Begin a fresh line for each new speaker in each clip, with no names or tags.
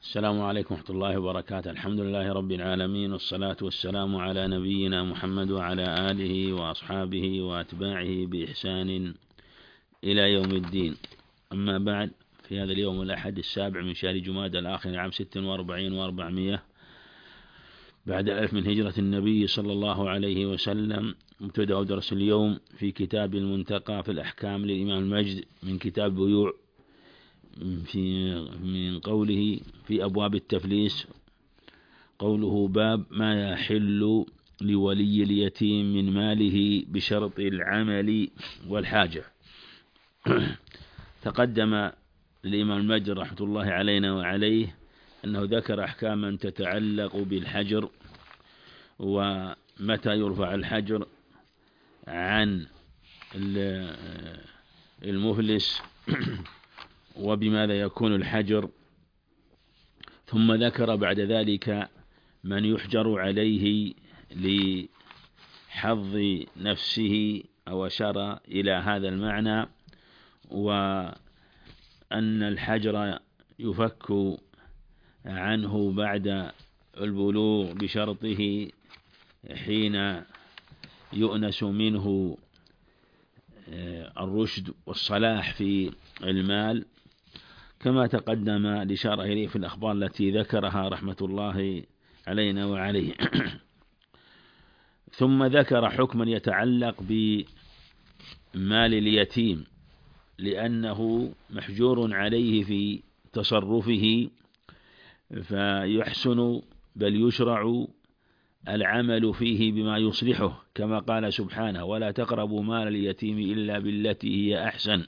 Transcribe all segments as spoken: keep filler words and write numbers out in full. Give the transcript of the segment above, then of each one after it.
السلام عليكم ورحمة الله وبركاته. الحمد لله رب العالمين، والصلاة والسلام على نبينا محمد وعلى آله وأصحابه وأتباعه بإحسان إلى يوم الدين. أما بعد، في هذا اليوم الأحد السابع من شهر جمادى الآخر عام ست وأربعين وأربعمائة بعد الألف من هجرة النبي صلى الله عليه وسلم، مبتدأ درس اليوم في كتاب المنتقى في الأحكام للإمام المجد من كتاب بيوع، في من قوله في أبواب التفليس، قوله باب ما يحل لولي اليتيم من ماله بشرط العمل والحاجة. تقدم الإمام المجد رحمة الله علينا وعليه أنه ذكر أحكاما تتعلق بالحجر، ومتى يرفع الحجر عن المفلس وبماذا يكون الحجر، ثم ذكر بعد ذلك من يحجر عليه لحظ نفسه أو أشار إلى هذا المعنى، وأن الحجر يفك عنه بعد البلوغ بشرطه حين يؤنس منه الرشد والصلاح في المال، كما تقدم الإشارة إليه في الأخبار التي ذكرها رحمة الله علينا وعليه. ثم ذكر حكما يتعلق بمال اليتيم، لأنه محجور عليه في تصرفه، فيحسن بل يشرع العمل فيه بما يصلحه، كما قال سبحانه: ولا تقربوا مال اليتيم إلا بالتي هي أحسن.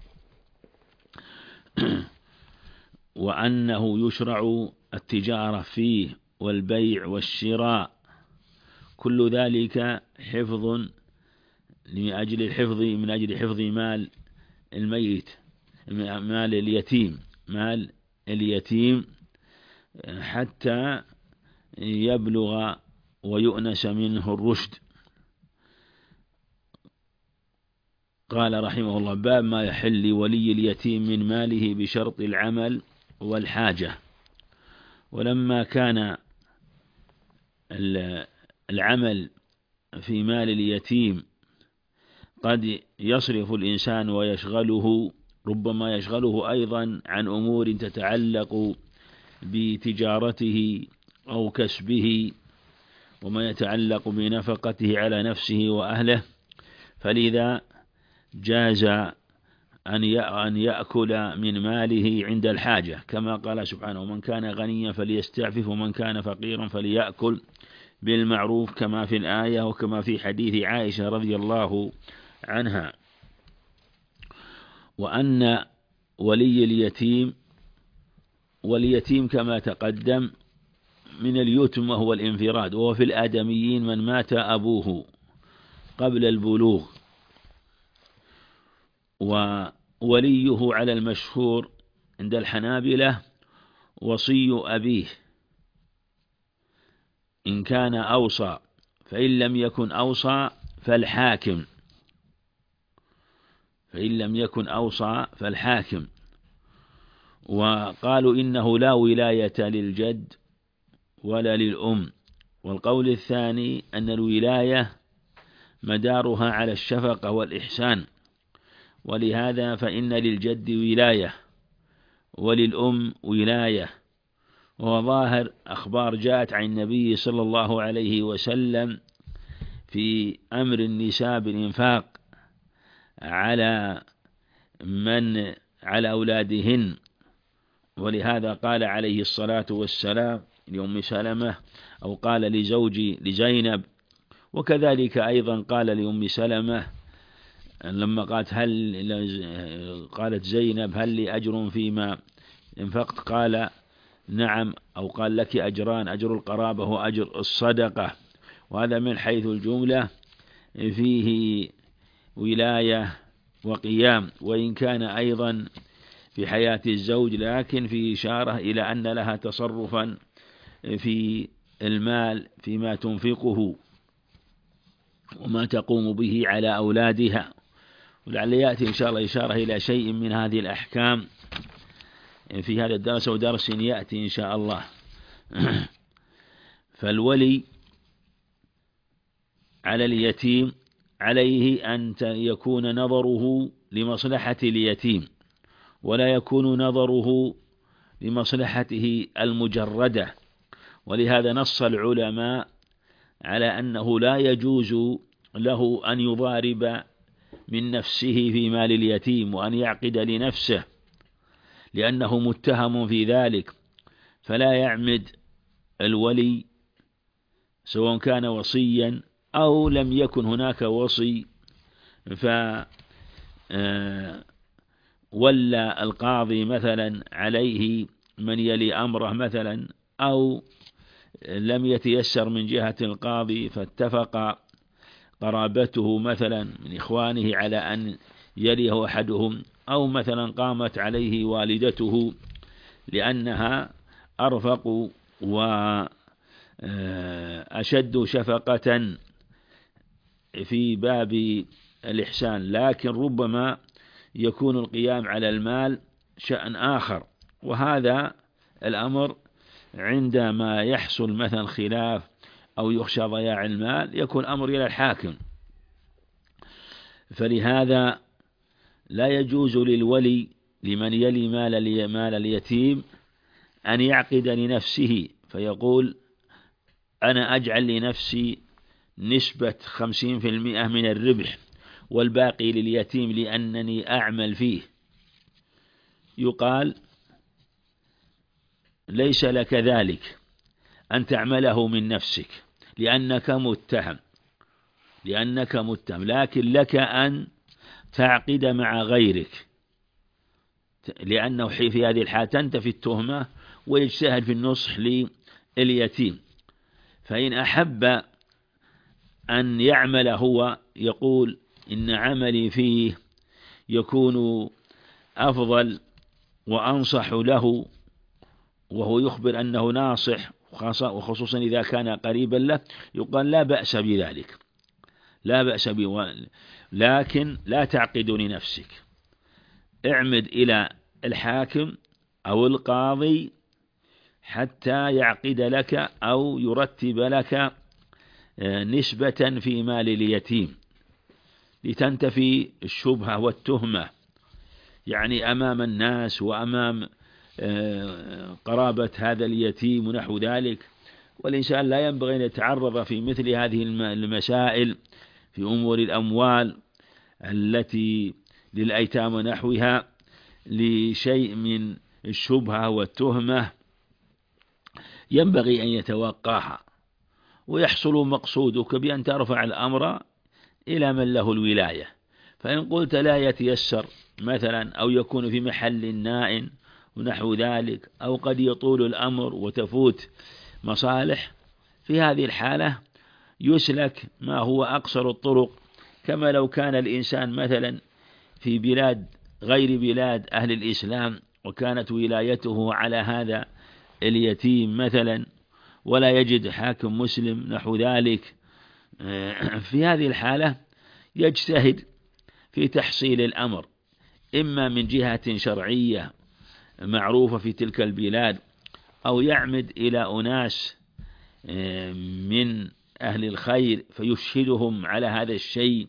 وأنه يشرع التجارة فيه والبيع والشراء، كل ذلك حفظ من أجل الحفظ من أجل حفظ مال الميت، مال اليتيم مال اليتيم حتى يبلغ ويؤنس منه الرشد. قال رحمه الله: باب ما يحل ولي اليتيم من ماله بشرط العمل والحاجة. ولما كان العمل في مال اليتيم قد يصرف الإنسان ويشغله، ربما يشغله أيضا عن أمور تتعلق بتجارته أو كسبه وما يتعلق بنفقته على نفسه وأهله، فلذا جاز أن يأكل من ماله عند الحاجة، كما قال سبحانه: ومن كان غنيا فليستعفف ومن كان فقيرا فليأكل بالمعروف، كما في الآية وكما في حديث عائشة رضي الله عنها. وأن ولي اليتيم واليتيم كما تقدم من اليتم وهو الانفراد، وهو في الآدميين من مات أبوه قبل البلوغ، ووليه على المشهور عند الحنابلة وصي أبيه إن كان أوصى، فإن لم يكن أوصى فالحاكم فإن لم يكن أوصى فالحاكم وقالوا إنه لا ولاية للجد ولا للأم. والقول الثاني أن الولاية مدارها على الشفقة والإحسان، ولهذا فإن للجد ولاية وللأم ولاية. وظاهر أخبار جاءت عن النبي صلى الله عليه وسلم في أمر النساء بالإنفاق على من على أولادهن، ولهذا قال عليه الصلاة والسلام لأم سلمة، أو قال لزوجي لزينب، وكذلك أيضا قال لأم سلمة لما قالت هل قالت زينب هل لي أجر فيما انفقت؟ قال نعم، أو قال لك أجران: أجر القرابة وأجر الصدقة. وهذا من حيث الجملة فيه ولاية وقيام، وإن كان أيضا في حياة الزوج، لكن فيه إشارة إلى أن لها تصرفا في المال فيما تنفقه وما تقوم به على أولادها. ولعل يأتي إن شاء الله إشارة إلى شيء من هذه الأحكام في هذا الدرس ودرس يأتي إن شاء الله. فالولي على اليتيم عليه أن يكون نظره لمصلحة اليتيم، ولا يكون نظره لمصلحته المجردة. ولهذا نص العلماء على أنه لا يجوز له أن يضارب من نفسه في مال اليتيم وأن يعقد لنفسه، لأنه متهم في ذلك. فلا يعمد الولي سواء كان وصيا أو لم يكن هناك وصي، فولى القاضي مثلا عليه من يلي أمره مثلا، أو لم يتيسر من جهة القاضي فاتفق قرابته مثلا من إخوانه على أن يليه أحدهم، أو مثلا قامت عليه والدته لأنها أرفق وأشد شفقة في باب الإحسان. لكن ربما يكون القيام على المال شأن آخر، وهذا الأمر عندما يحصل مثلا خلاف أو يخشى ضياع المال يكون أمر إلى الحاكم. فلهذا لا يجوز للولي لمن يلي مال مال اليتيم أن يعقد لنفسه فيقول أنا أجعل لنفسي نسبة خمسين في المئة من الربح والباقي لليتيم لأنني أعمل فيه. يقال ليس لك ذلك أن تعمله من نفسك لأنك متهم لأنك متهم لكن لك أن تعقد مع غيرك، لأنه في هذه الحالة تنتفي التهمة ويجتهد في النصح لليتيم. فإن أحب أن يعمل هو يقول إن عملي فيه يكون أفضل وأنصح له، وهو يخبر أنه ناصح وخصوصا إذا كان قريبا له، يقال لا بأس بذلك لا بأس به، لكن لا تعقد لنفسك، اعمد إلى الحاكم أو القاضي حتى يعقد لك أو يرتب لك نسبة في مال اليتيم لتنتفي الشبهة والتهمة، يعني أمام الناس وأمام قرابة هذا اليتيم ونحو ذلك. والإنسان لا ينبغي أن يتعرض في مثل هذه المسائل في أمور الأموال التي للأيتام ونحوها لشيء من الشبهة والتهمة، ينبغي أن يتوقاها، ويحصل مقصودك بأن ترفع الأمر إلى من له الولاية. فإن قلت لا يتيسر مثلا أو يكون في محل نائن ونحو ذلك، أو قد يطول الأمر وتفوت مصالح، في هذه الحالة يسلك ما هو أقصر الطرق، كما لو كان الإنسان مثلا في بلاد غير بلاد أهل الإسلام وكانت ولايته على هذا اليتيم مثلا ولا يجد حاكم مسلم نحو ذلك، في هذه الحالة يجتهد في تحصيل الأمر إما من جهة شرعية معروفة في تلك البلاد، أو يعمد إلى أناس من أهل الخير فيشهدهم على هذا الشيء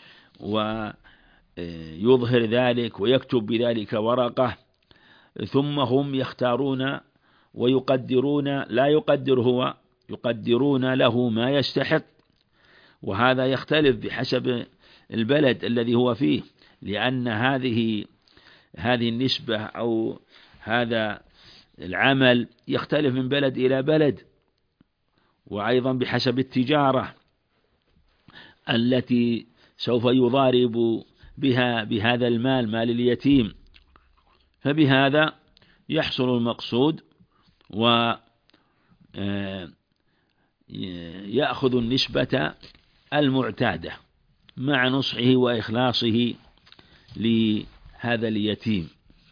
ويظهر ذلك ويكتب بذلك ورقة، ثم هم يختارون ويقدرون، لا يقدر هو، يقدرون له ما يستحق، وهذا يختلف بحسب البلد الذي هو فيه، لأن هذه هذه النسبة أو هذا العمل يختلف من بلد إلى بلد، وأيضا بحسب التجارة التي سوف يضارب بها بهذا المال مال اليتيم. فبهذا يحصل المقصود ويأخذ النسبة المعتادة مع نصحه وإخلاصه لهذا اليتيم.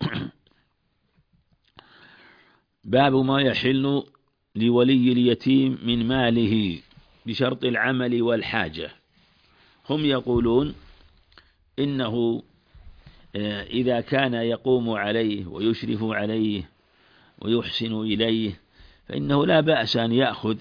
باب ما يحل لولي اليتيم من ماله بشرط العمل والحاجة. هم يقولون إنه إذا كان يقوم عليه ويشرف عليه ويحسن إليه فإنه لا بأس أن يأخذ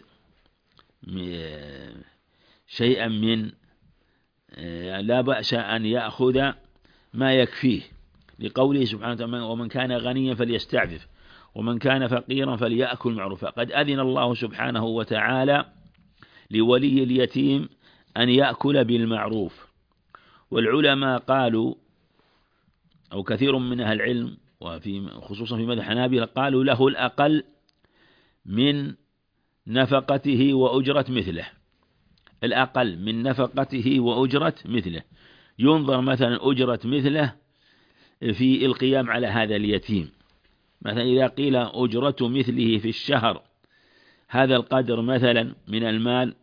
شيئا من لا بأس أن يأخذ ما يكفيه، لقوله سبحانه وتعالى: ومن كان غنيا فليستعفف ومن كان فقيرا فليأكل معروفا. قد أذن الله سبحانه وتعالى لولي اليتيم أن يأكل بالمعروف. والعلماء قالوا، أو كثير من أهل العلم وفي خصوصا في مذهب الحنابلة، قالوا له الأقل من نفقته وأجرة مثله، الأقل من نفقته وأجرة مثله. ينظر مثلا أجرة مثله في القيام على هذا اليتيم، مثلا إذا قيل أجرة مثله في الشهر هذا القدر مثلا من المال،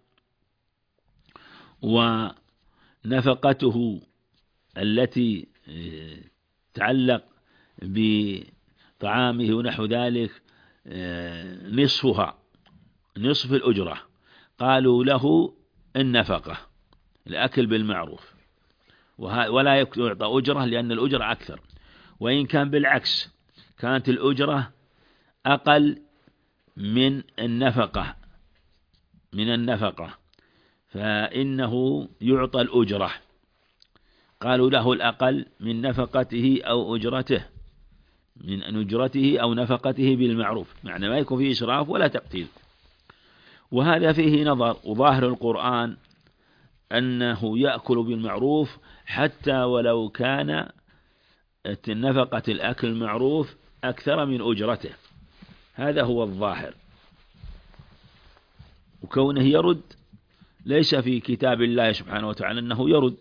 ونفقته التي تعلق بطعامه ونحو ذلك نصفها، نصف الأجرة، قالوا له النفقة الأكل بالمعروف، ولا يعطى أجرة لأن الأجرة أكثر. وإن كان بالعكس كانت الأجرة أقل من النفقة من النفقة فإنه يعطى الأجرة. قالوا له الأقل من نفقته أو أجرته، من أجرته أو نفقته بالمعروف، معنى ما يكون فيه إسراف ولا تقتيل. وهذا فيه نظر، وظاهر القرآن أنه يأكل بالمعروف حتى ولو كان نفقة الأكل المعروف أكثر من أجرته، هذا هو الظاهر. وكونه يرد ليس في كتاب الله سبحانه وتعالى أنه يرد.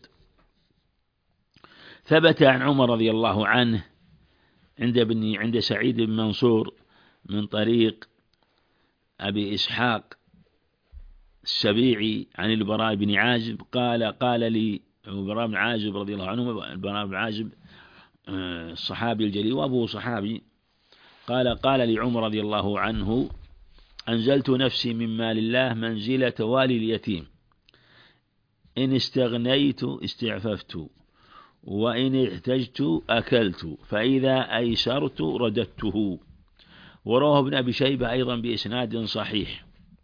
ثبت عن عمر رضي الله عنه عند ابن عند سعيد بن منصور من طريق أبي إسحاق السبيعي عن البراء بن عازب قال قال لي البراء بن عازب رضي الله عنه، البراء بن عازب الصحابي الجليل وأبوه صحابي، قال قال لي عمر رضي الله عنه: أنزلت نفسي من مال الله منزلة والي اليتيم، إن استغنيت استعففت وإن احتجت أكلت فإذا أيسرت رددته. ورواه ابن أبي شيبة أيضا بإسناد صحيح.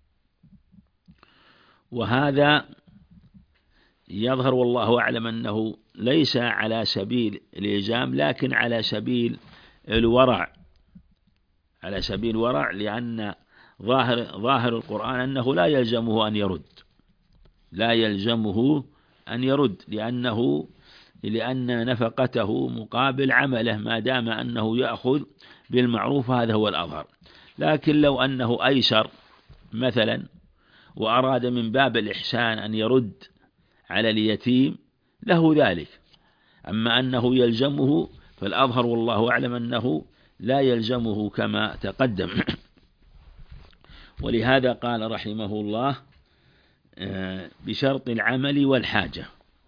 وهذا يظهر والله أعلم أنه ليس على سبيل الإلزام لكن على سبيل الورع، على سبيل الورع، لأن ظاهر ظاهر القرآن أنه لا يلزمه أن يرد، لا يلزمه أن يرد لأنه لأن نفقته مقابل عمله ما دام أنه يأخذ بالمعروف، هذا هو الأظهر. لكن لو أنه أيسر مثلا وأراد من باب الإحسان أن يرد على اليتيم له ذلك، أما أنه يلزمه فالأظهر والله أعلم أنه لا يلزمه كما تقدم. ولهذا قال رحمه الله: بشرط العمل والحاجة.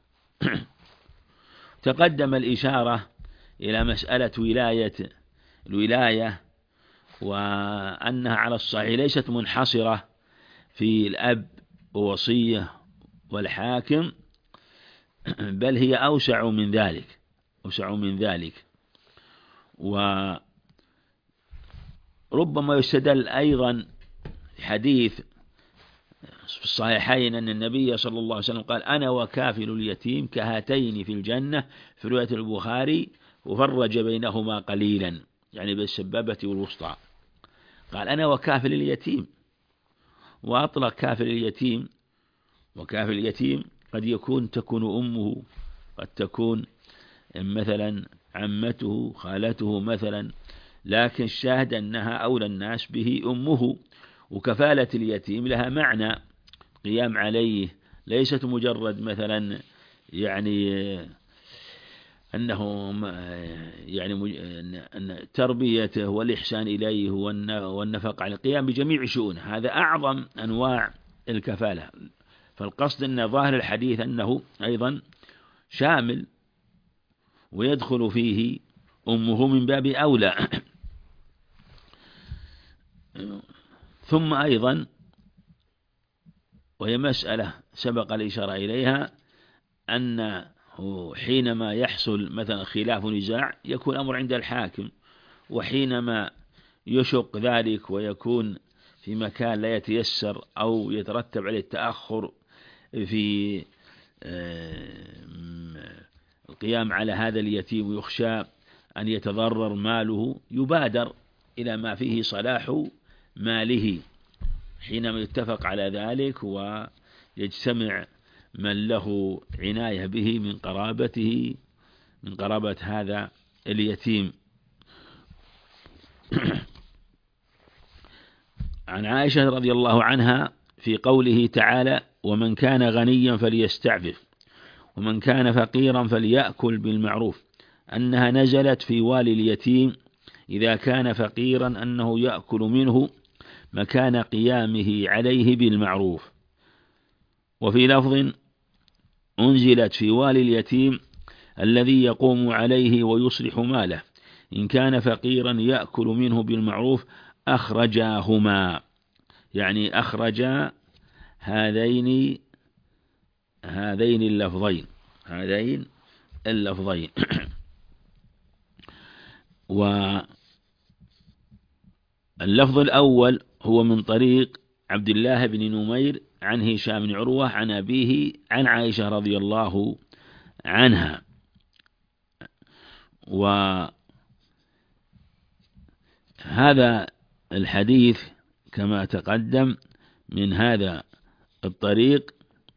تقدم الإشارة إلى مسألة ولاية الولاية، وأنها على الصحيح ليست منحصرة في الأب ووصية والحاكم، بل هي أوسع من ذلك، أوسع من ذلك. وربما يستدل أيضا حديث في الصحيحين أن النبي صلى الله عليه وسلم قال: أنا وكافل اليتيم كهاتين في الجنة، في رواية البخاري: وفرج بينهما قليلا، يعني بالسبابة والوسطى. قال: أنا وكافل اليتيم، وأطلق كافل اليتيم. وكافل اليتيم قد يكون تكون أمه، قد تكون مثلا عمته، خالته مثلا، لكن الشاهد أنها أولى الناس به أمه. وكفالة اليتيم لها معنى قيام عليه، ليست مجرد مثلا يعني أنه يعني أن تربيته والإحسان إليه والنفق على القيام بجميع شؤونه، هذا أعظم أنواع الكفالة. فالقصد أن ظاهر الحديث أنه أيضا شامل ويدخل فيه أمه من باب أولى. ثم أيضا وهي مسألة سبق الإشارة إليها، أن حينما يحصل مثلا خلاف ونزاع يكون أمر عند الحاكم، وحينما يشق ذلك ويكون في مكان لا يتيسر أو يترتب عليه التأخر في القيام على هذا اليتيم ويخشى أن يتضرر ماله، يبادر إلى ما فيه صلاح ماله حينما يتفق على ذلك ويجتمع من له عناية به من قرابته من قرابة هذا اليتيم. عن عائشة رضي الله عنها في قوله تعالى: ومن كان غنيا فليستعفف ومن كان فقيرا فليأكل بالمعروف، أنها نزلت في والي اليتيم إذا كان فقيرا أنه يأكل منه مكان قيامه عليه بالمعروف. وفي لفظ: أنزلت في والي اليتيم الذي يقوم عليه ويصلح ماله، إن كان فقيرا يأكل منه بالمعروف، أخرجاهما، يعني أخرجا هذين هذين اللفظين هذين اللفظين واللفظ الأول هو من طريق عبد الله بن نمير عن هشام بن عروة عن أبيه عن عائشة رضي الله عنها. وهذا الحديث كما تقدم من هذا الطريق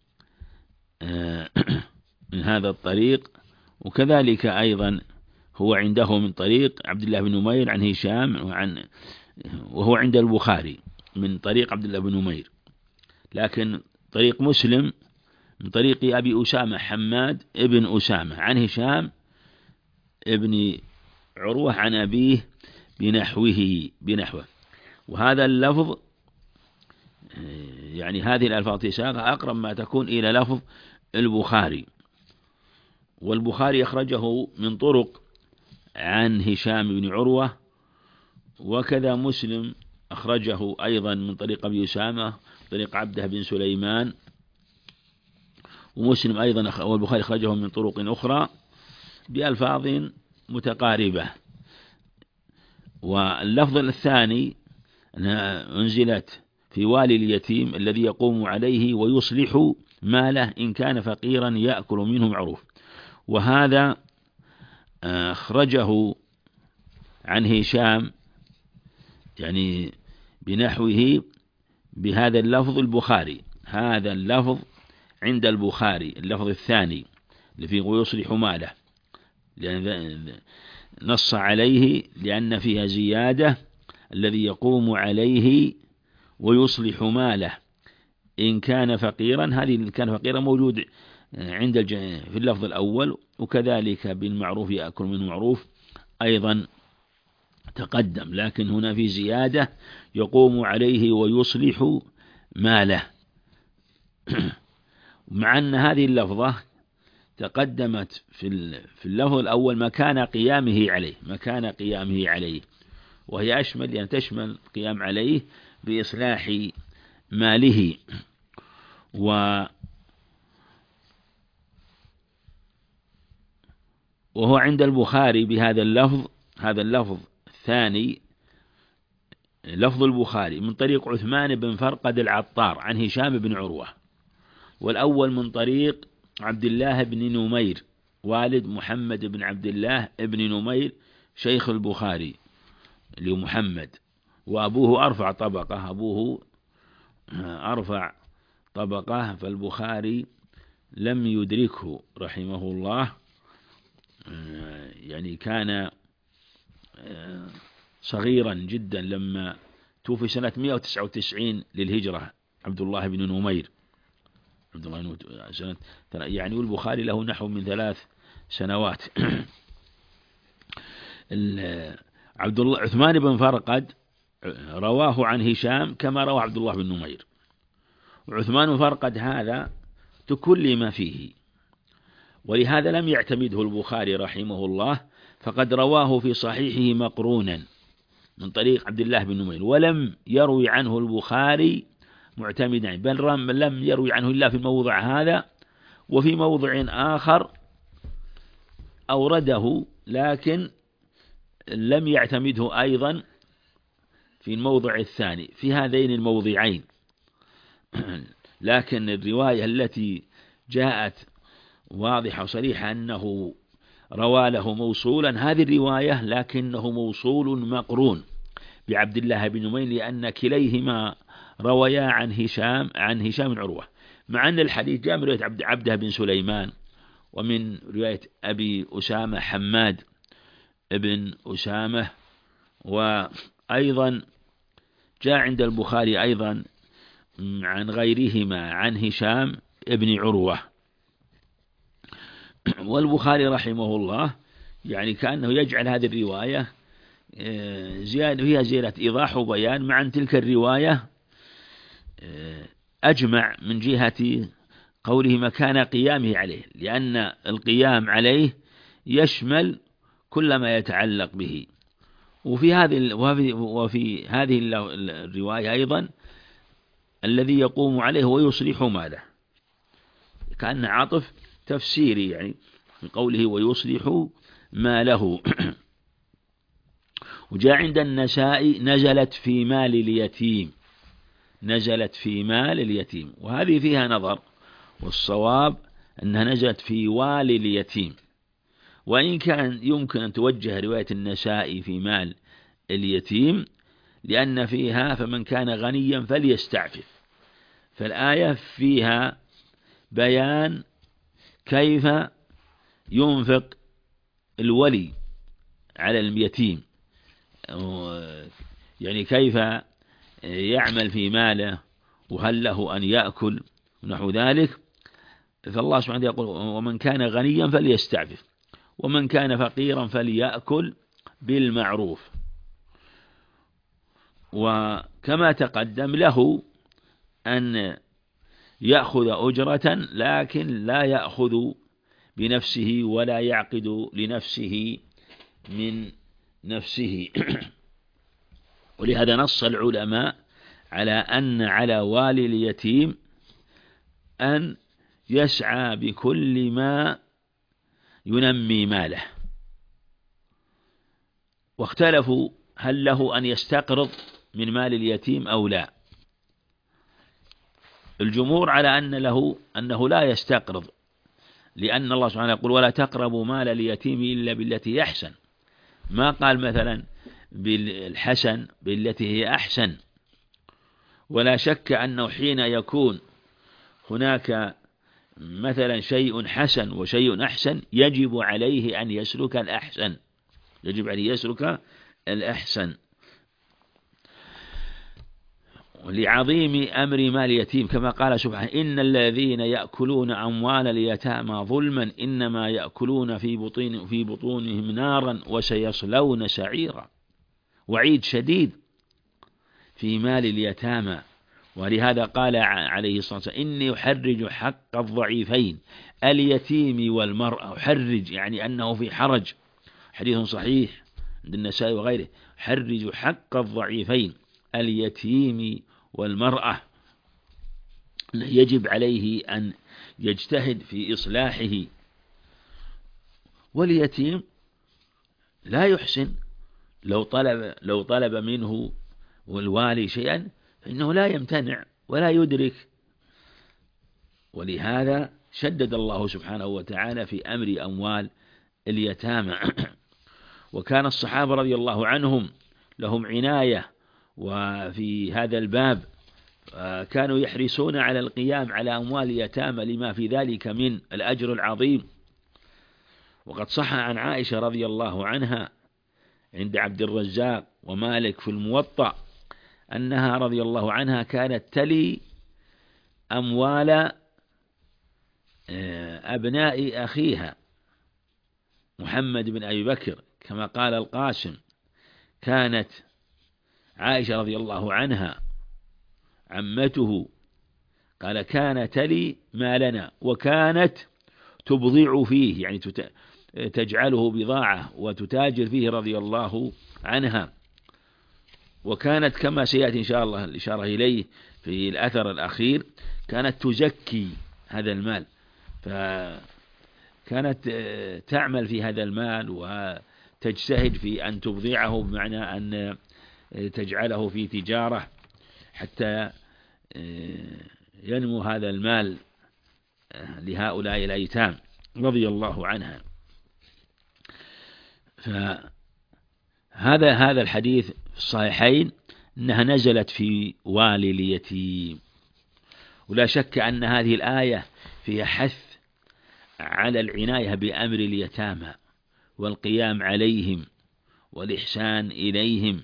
من هذا الطريق وكذلك أيضا هو عنده من طريق عبد الله بن نمير عن هشام وعن وهو عند البخاري من طريق عبد الله بن نمير، لكن طريق مسلم من طريق أبي أسامة حماد ابن أسامة عن هشام ابن عروة عن أبيه بنحوه بنحوه وهذا اللفظ يعني هذه الألفاظ تساقها أقرب ما تكون إلى لفظ البخاري، والبخاري أخرجه من طرق عن هشام بن عروة، وكذا مسلم أخرجه أيضا من طريق أبي أسامة طريق عبده بن سليمان، ومسلم أيضا والبخاري أخرجه من طرق أخرى بألفاظ متقاربة. واللفظ الثاني أنها أنزلت في والي اليتيم الذي يقوم عليه ويصلح ماله، إن كان فقيرا يأكل منه معروف، وهذا أخرجه عن هشام يعني بنحوه بهذا اللفظ البخاري. هذا اللفظ عند البخاري اللفظ الثاني اللي فيه ويصلح ماله، لأن نص عليه لأن فيها زيادة الذي يقوم عليه ويصلح ماله إن كان فقيرا، هذه إن كان فقيرا موجود عند الج... في اللفظ الأول، وكذلك بالمعروف يأكل من معروف أيضا تقدم، لكن هنا في زيادة يقوم عليه ويصلح ماله مع أن هذه اللفظة تقدمت في في اللفظ الأول مكان قيامه عليه مكان قيامه عليه وهي أشمل لأن تشمل قيام عليه بإصلاح ماله. و وهو عند البخاري بهذا اللفظ هذا اللفظ الثاني لفظ البخاري من طريق عثمان بن فرقد العطار عن هشام بن عروة، والأول من طريق عبد الله بن نمير والد محمد بن عبد الله بن نمير شيخ البخاري لمحمد، وأبوه أرفع طبقة أبوه أرفع طبقة فالبخاري لم يدركه رحمه الله، يعني كان صغيرا جدا لما توفي سنة مئة وتسعة وتسعين للهجرة عبد الله بن نمير عبد الله بن سنة يعني والبخاري له نحو من ثلاث سنوات. عبد الله عثمان بن فرقد رواه عن هشام كما روى عبد الله بن نمير، وعثمان بن فرقد هذا تكلم فيه، ولهذا لم يعتمده البخاري رحمه الله، فقد رواه في صحيحه مقرونا من طريق عبد الله بن نمير، ولم يروي عنه البخاري معتمدا، بل لم يروي عنه إلا في الموضع هذا، وفي موضع آخر أورده لكن لم يعتمده أيضا في الموضع الثاني في هذين الموضعين. لكن الرواية التي جاءت واضحة وصريحة أنه روى له موصولا هذه الرواية، لكنه موصول مقرون بعبد الله بن نمير، لأن كليهما رويا عن هشام عن هشام بن عروة، مع أن الحديث جاء من رواية عبد عبده بن سليمان، ومن رواية أبي أسامة حماد ابن أسامة، وأيضا جاء عند البخاري أيضا عن غيرهما عن هشام ابن عروة. والبخاري رحمه الله يعني كأنه يجعل هذه الرواية زيادة فيها زيادة إيضاح وبيان، مع أن تلك الرواية أجمع من جهة قوله مكان قيامه عليه، لأن القيام عليه يشمل كل ما يتعلق به. وفي هذه وفي, وفي هذه الرواية أيضا الذي يقوم عليه ويصلح ماله، كأن عاطف تفسيري يعني من قوله ويصلح ماله. وجاء عند النسائي نزلت في مال اليتيم، نزلت في مال اليتيم، وهذه فيها نظر، والصواب أنها نزلت في والي اليتيم، وإن كان يمكن أن توجه رواية النسائي في مال اليتيم لأن فيها فمن كان غنيا فليستعفف، فالآية فيها بيان كيف ينفق الولي على اليتيم، يعني كيف يعمل في ماله، وهل له أن يأكل ونحو ذلك. فالله سبحانه يقول ومن كان غنيا فليستعفف ومن كان فقيرا فليأكل بالمعروف. وكما تقدم له أن يأخذ أجرة لكن لا يأخذ بنفسه ولا يعقد لنفسه من نفسه. ولهذا نص العلماء على أن على والي اليتيم أن يسعى بكل ما ينمي ماله. واختلفوا هل له أن يستقرض من مال اليتيم أو لا. الجمهور على أن له أنه لا يستقرض، لأن الله سبحانه يقول ولا تقربوا مال اليتيم إلا بالتي أحسن، ما قال مثلا بالحسن بالتي هي أحسن. ولا شك أنه حين يكون هناك مثلا شيء حسن وشيء أحسن يجب عليه أن يسلك الأحسن، يجب عليه يسلك الأحسن لعظيم أمر مال اليتيم، كما قال سبحانه إن الذين يأكلون أموال اليتامى ظلما إنما يأكلون في بطون في بطونهم نارا وسيصلون سعيرا. وعيد شديد في مال اليتامى. ولهذا قال عليه الصلاة والسلام إني أحرج حق الضعيفين اليتيم والمرأة. أحرج يعني أنه في حرج، حديث صحيح عند النسائي وغيره، حرج حق الضعيفين اليتيم والمرأة، يجب عليه أن يجتهد في إصلاحه. واليتيم لا يحسن، لو طلب لو طلب منه والوالي شيئا فإنه لا يمتنع ولا يدرك. ولهذا شدد الله سبحانه وتعالى في أمر أموال اليتامى. وكان الصحابة رضي الله عنهم لهم عناية وفي هذا الباب، كانوا يحرصون على القيام على أموال اليتامى لما في ذلك من الأجر العظيم. وقد صح عن عائشة رضي الله عنها عند عبد الرزاق ومالك في الموطأ أنها رضي الله عنها كانت تلي أموال أبناء أخيها محمد بن أبي بكر، كما قال القاسم كانت عائشة رضي الله عنها عمته قال كان تلي مالنا وكانت تبضع فيه، يعني تجعله بضاعة وتتاجر فيه رضي الله عنها. وكانت كما سيأتي إن شاء الله الإشارة إليه في الأثر الأخير كانت تزكي هذا المال، فكانت كانت تعمل في هذا المال وتجتهد في أن تبضعه، بمعنى أن تجعله في تجارة حتى ينمو هذا المال لهؤلاء الأيتام رضي الله عنها. فهذا هذا الحديث في الصحيحين أنها نزلت في والي اليتيم، ولا شك أن هذه الآية فيها حث على العناية بأمر اليتامى والقيام عليهم والإحسان إليهم.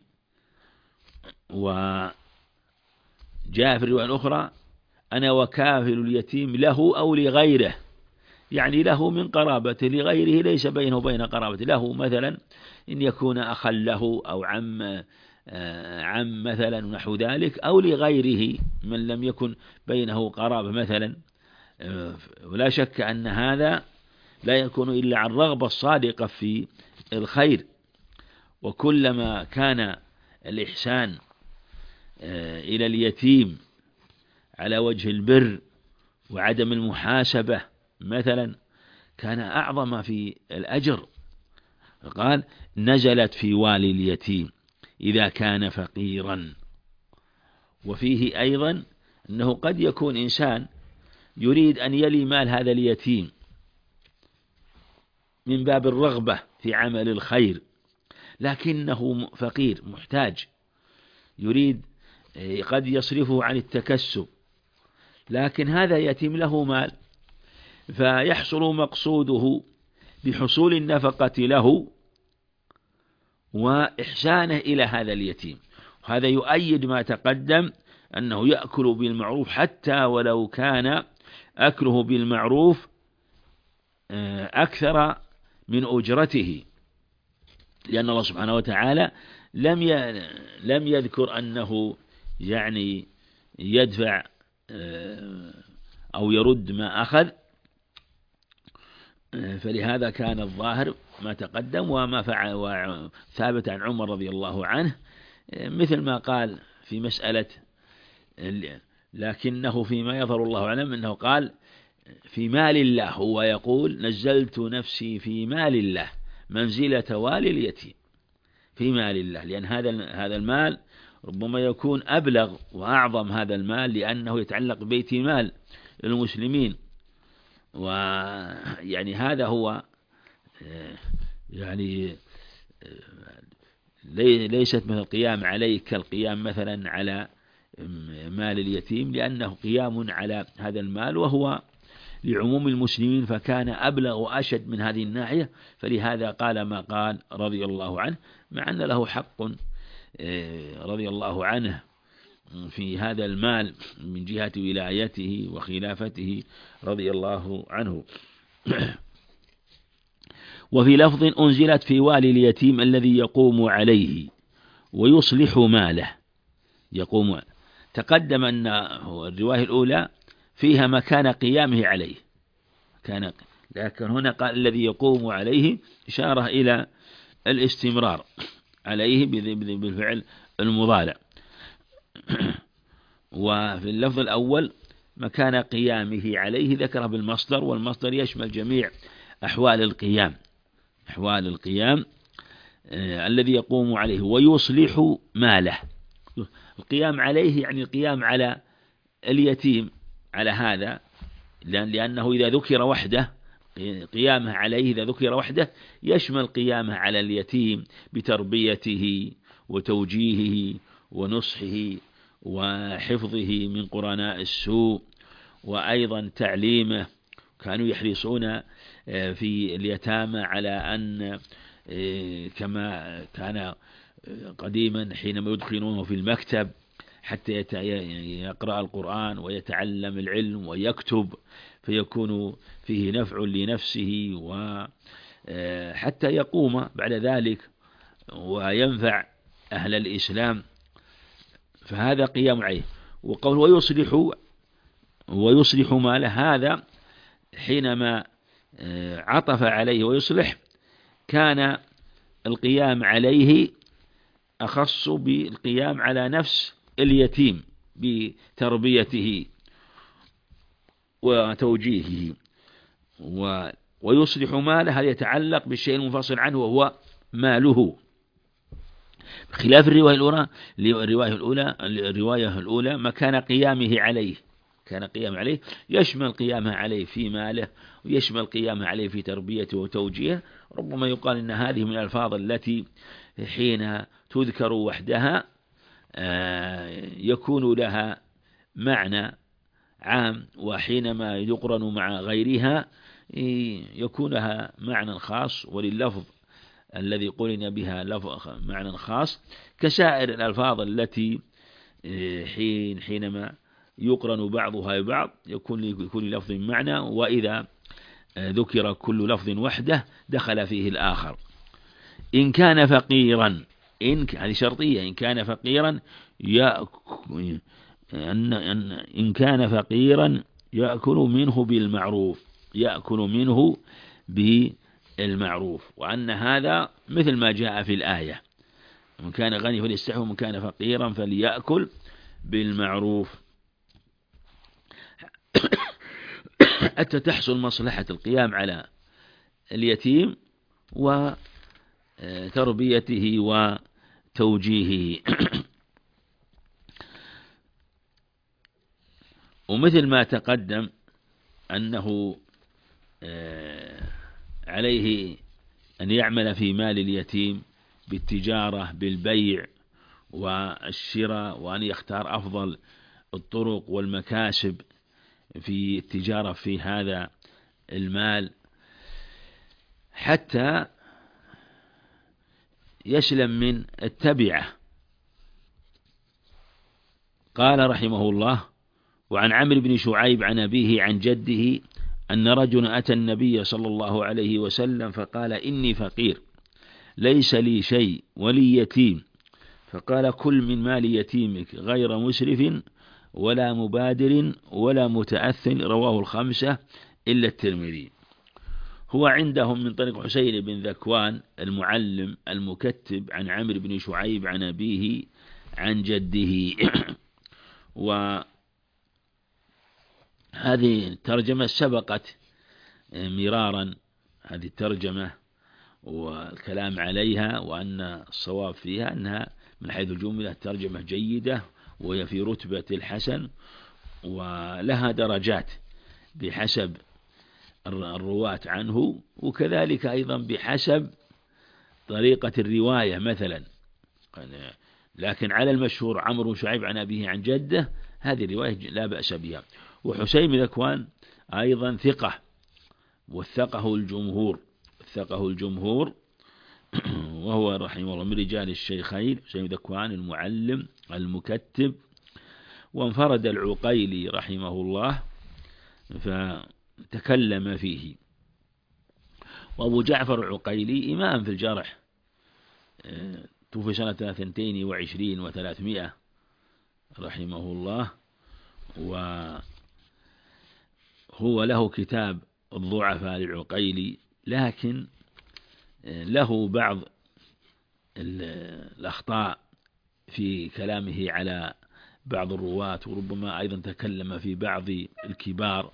وجاء في الرواية الأخرى: أنا وكافل اليتيم له أو لغيره، يعني له من قرابته، لغيره ليس بينه وبين قرابته، له مثلا إن يكون أخا له أو عم عم مثلا نحو ذلك، أو لغيره من لم يكن بينه قرابة مثلا. ولا شك أن هذا لا يكون إلا عن رغبة الصادقة في الخير، وكلما كان الإحسان إلى اليتيم على وجه البر وعدم المحاسبة مثلا كان أعظم في الأجر. قال: نزلت في والي اليتيم إذا كان فقيرا. وفيه أيضا أنه قد يكون إنسان يريد أن يلي مال هذا اليتيم من باب الرغبة في عمل الخير، لكنه فقير محتاج، يريد قد يصرفه عن التكسب، لكن هذا يتيم له مال، فيحصل مقصوده بحصول النفقة له وإحسانه إلى هذا اليتيم. وهذا يؤيد ما تقدم أنه يأكل بالمعروف حتى ولو كان أكله بالمعروف أكثر من أجرته، لأن الله سبحانه وتعالى لم لم يذكر أنه يعني يدفع أو يرد ما أخذ، فلهذا كان الظاهر ما تقدم وما فعل ثابت عن عمر رضي الله عنه، مثل ما قال في مسألة، لكنه فيما يظهر الله أعلم أنه قال في مال الله، هو يقول: نزلت نفسي في مال الله منزلة والي اليتيم، في مال الله، لأن هذا هذا المال ربما يكون أبلغ وأعظم هذا المال، لأنه يتعلق ببيت مال المسلمين. ويعني هذا هو يعني ليست مثل القيام عليه كالقيام مثلا على مال اليتيم، لأنه قيام على هذا المال وهو لعموم المسلمين، فكان أبلغ وأشد من هذه الناحية، فلهذا قال ما قال رضي الله عنه، مع أن له حق رضي الله عنه في هذا المال من جهة ولايته وخلافته رضي الله عنه. وفي لفظ: أنزلت في والي اليتيم الذي يقوم عليه ويصلح ماله. يقوم، تقدم أن الرواية الأولى فيها مكان قيامه عليه كان، لكن هنا قال الذي يقوم عليه، إشارة إلى الاستمرار عليه بالفعل المضارع. وفي اللفظ الأول مكان قيامه عليه ذكره بالمصدر، والمصدر يشمل جميع أحوال القيام، أحوال القيام آه الذي يقوم عليه ويصلح ماله. القيام عليه يعني القيام على اليتيم، على هذا، لأنه إذا ذكر وحده، قيامه عليه إذا ذكر وحده يشمل قيامه على اليتيم بتربيته وتوجيهه ونصحه وحفظه من قرناء السوء، وأيضا تعليمه. كانوا يحرصون في اليتامى على أن كما كان قديما حينما يدخلونه في المكتب حتى يقرأ القرآن ويتعلم العلم ويكتب، فيكون فيه نفع لنفسه وحتى يقوم بعد ذلك وينفع أهل الإسلام، فهذا قيام عليه. وقوله ويصلح ويصلح ماله، هذا حينما عطف عليه ويصلح كان القيام عليه أخص بالقيام على نفس اليتيم بتربيته وتوجيهه ويصلح ماله هذا يتعلق بالشيء المنفصل عنه وهو ماله، خلاف الرواية الأولى. الرواية الأولى الرواية الأولى مكان قيامه عليه، كان قيامه عليه يشمل قيامه عليه في ماله، ويشمل قيامه عليه في تربيته وتوجيهه. ربما يقال إن هذه من الألفاظ التي حين تذكر وحدها يكون لها معنى عام، وحينما يقرن مع غيرها يكون لها معنى خاص، ولللفظ الذي قرن بها لفظ معنى خاص، كسائر الألفاظ التي حين حينما يقرن بعضها ببعض يكون لكل لفظ معنى، وإذا ذكر كل لفظ وحده دخل فيه الآخر. إن كان فقيرا، إن هذه شرطية، إن كان فقيرا يأكل أن إن كان فقيرا يأكل منه بالمعروف، يأكل منه بالمعروف، وأن هذا مثل ما جاء في الآية: من كان غني فليستحي ومن كان فقيرا فليأكل بالمعروف، حتى تحصل مصلحة القيام على اليتيم وتربيته وتوجيهه. ومثل ما تقدم أنه عليه أن يعمل في مال اليتيم بالتجارة بالبيع والشراء، وأن يختار أفضل الطرق والمكاسب في التجارة في هذا المال حتى يسلم من التبعة. قال رحمه الله: وعن عمرو بن شعيب عن أبيه عن جده أن رجلا أتى النبي صلى الله عليه وسلم فقال: إني فقير ليس لي شيء ولي يتيم، فقال: كل من مال يتيمك غير مسرف ولا مبادر ولا متأثن. رواه الخمسة إلا الترمذي. هو عندهم من طريق حسين بن ذكوان المعلم المكتب عن عمرو بن شعيب عن أبيه عن جده. وهذه الترجمة سبقت مرارا، هذه الترجمة والكلام عليها، وأن الصواب فيها أنها من حيث الجملة ترجمة جيدة، وهي في رتبة الحسن، ولها درجات بحسب الرواة عنه، وكذلك أيضا بحسب طريقة الرواية مثلا. لكن على المشهور عمرو بن شعيب عن أبيه عن جده، هذه الرواية لا بأس بها. وحسين بن ذكوان أيضا ثقة، وثقه الجمهور وثقه الجمهور وهو رحمه الله من رجال الشيخين حسين بن ذكوان المعلم المكتب. وانفرد العقيلي رحمه الله فتكلم فيه. وأبو جعفر العقيلي إمام في الجرح، توفي سنة ثنتين وعشرين وثلاثمائة رحمه الله، وهو له كتاب الضعفاء للعقيلي، لكن له بعض الأخطاء في كلامه على بعض الرواة، وربما أيضا تكلم في بعض الكبار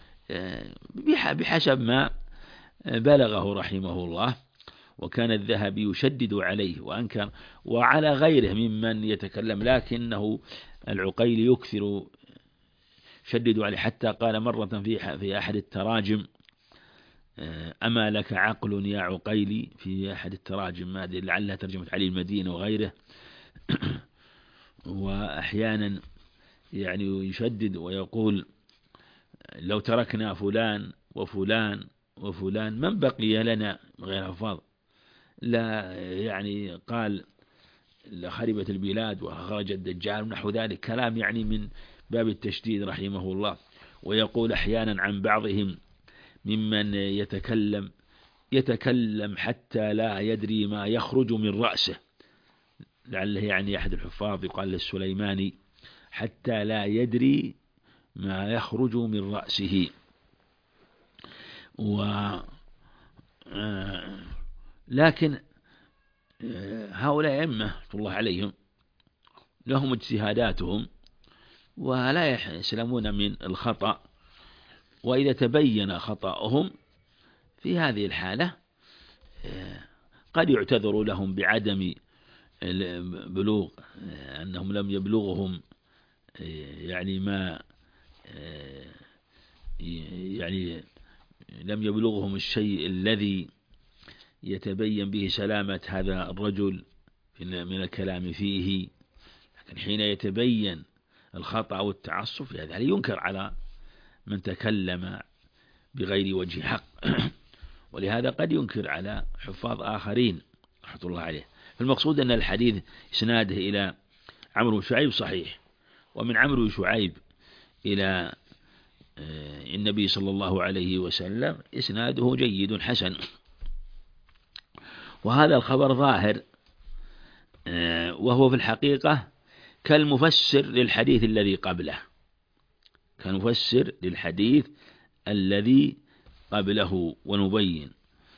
بحسب ما بلغه رحمه الله. وكان الذهبي يشدد عليه وأنكر، وعلى غيره ممن يتكلم، لكنه العقيلي يكثر شدد عليه، حتى قال مرة في في أحد التراجم: أما لك عقل يا عقيلي، في أحد التراجم، ما أدري لعلها ترجمة علي المدينة وغيره. وأحيانا يعني يشدد ويقول: لو تركنا فلان وفلان وفلان من بقي لنا غير حفاظ؟ لا يعني قال لخربت البلاد وخرج الدجال ونحو ذلك، كلام يعني من باب التشديد رحمه الله. ويقول أحيانا عن بعضهم ممن يتكلم يتكلم حتى لا يدري ما يخرج من رأسه، لعله يعني أحد الحفاظ يقال للسليماني: حتى لا يدري ما يخرج من رأسه. و لكن هؤلاء أئمة الله عليهم لهم اجتهاداتهم ولا يسلمون من الخطأ، وإذا تبين خطأهم في هذه الحالة قد يعتذر لهم بعدم بلوغ، أنهم لم يبلغهم يعني ما يعني لم يبلغهم الشيء الذي يتبين به سلامة هذا الرجل من الكلام فيه. لكن حين يتبين الخطأ أو التعصب هذا ينكر على من تكلم بغير وجه حق ولهذا قد ينكر على حفاظ آخرين رحمة الله عليه. فالمقصود أن الحديث إسناده إلى عمرو بن شعيب صحيح، ومن عمرو بن شعيب إلى النبي صلى الله عليه وسلم إسناده جيد حسن. وهذا الخبر ظاهر، وهو في الحقيقة كالمفسر للحديث الذي قبله، كالمفسر للحديث الذي قبله. ونبين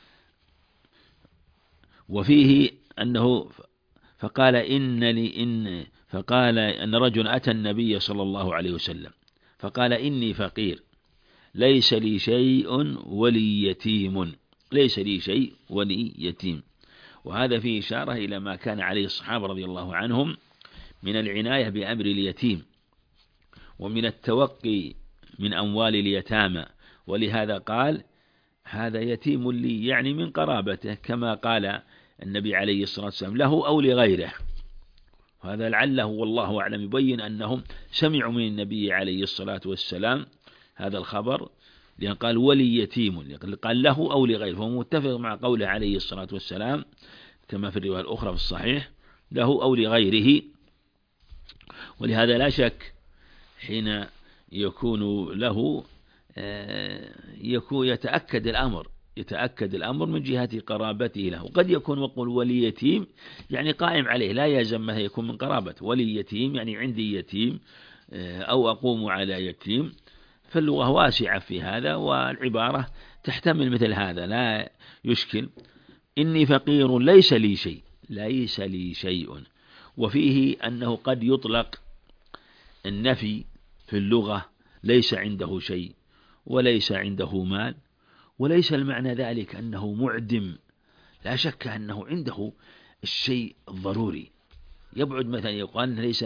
وفيه أنه فقال إنني إن فقال أن رجل أتى النبي صلى الله عليه وسلم فقال إني فقير ليس لي شيء ولي يتيم، ليس لي شيء ولي يتيم. وهذا فيه إشارة إلى ما كان عليه الصحابة رضي الله عنهم من العناية بأمر اليتيم ومن التوقي من أموال اليتامى، ولهذا قال هذا يتيم لي يعني من قرابته، كما قال النبي عليه الصلاة والسلام له أو لغيره. هذا لعله والله أعلم يبين أنهم سمعوا من النبي عليه الصلاة والسلام هذا الخبر، لأن قال ولي يتيم، قال له أو لغيره، فهو متفق مع قوله عليه الصلاة والسلام كما في الرواية الأخرى في الصحيح له أو لغيره. ولهذا لا شك حين يكون له يكون يتأكد الأمر يتأكد الأمر من جهة قرابته له. وقد يكون وقل ولي يتيم يعني قائم عليه، لا يلزم ما يكون من قرابته. ولي يتيم يعني عندي يتيم أو أقوم على يتيم، فاللغة واسعة في هذا، والعبارة تحتمل مثل هذا لا يشكل. إني فقير ليس لي شيء، ليس لي شيء. وفيه أنه قد يطلق النفي في اللغة ليس عنده شيء وليس عنده مال، وليس المعنى ذلك أنه معدم، لا شك أنه عنده الشيء الضروري. يبعد مثلا يقال ليس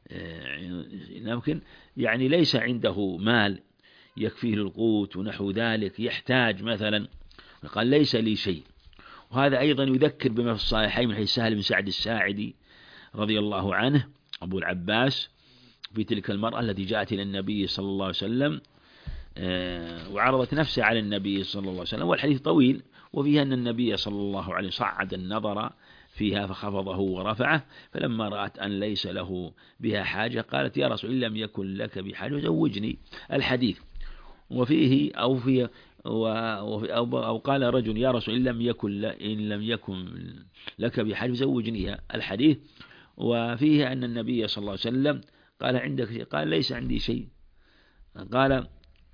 يمكن يعني ليس عنده مال يكفيه القوت ونحو ذلك، يحتاج مثلا، قال ليس لي شيء. وهذا أيضا يذكر بما في الصحيحين من حديث سهل بن سعد الساعدي رضي الله عنه أبو العباس في تلك المرأة التي جاءت إلى النبي صلى الله عليه وسلم وعرضت نفسها على النبي صلى الله عليه وسلم، والحديث طويل، وفيها أن النبي صلى الله عليه وسلم صعد النظر فيها فخفضه ورفعه، فلما رأت أن ليس له بها حاجة قالت يا رسول إن لم يكن لك بحاجة زوجني الحديث. وفيه أو في أو قال رجل يا رسول إن لم يكن إن لم يكن لك بحاجة زوجنيها الحديث. وفيه أن النبي صلى الله عليه وسلم قال عندك شيء؟ قال ليس عندي شيء. قال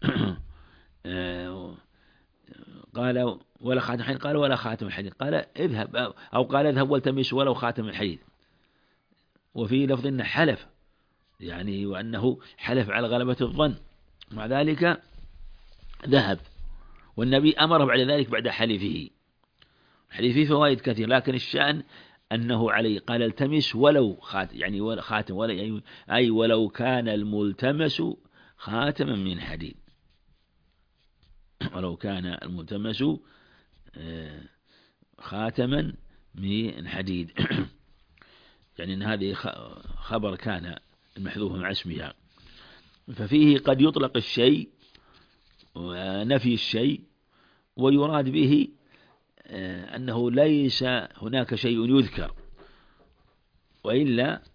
قال ولا خاتم الحديد؟ قال ولا خاتم الحديد. قال اذهب أو قال اذهب والتمس ولو خاتم الحديد. وفي لفظ إنه حلف يعني وأنه حلف على غلبة الظن، مع ذلك ذهب، والنبي أمر بعد ذلك بعد حلفه. الحديث فيه فوائد كثير، لكن الشأن أنه عليه قال التمس ولو خاتم يعني خاتم ولا أي ولو كان الملتمس خاتما من حديد، ولو كان الملتمس خاتما من حديد يعني أن هذه خبر كان المحذوف مع اسمها. ففيه قد يطلق الشيء ونفي الشيء، ويراد به أنه ليس هناك شيء يذكر، وإلا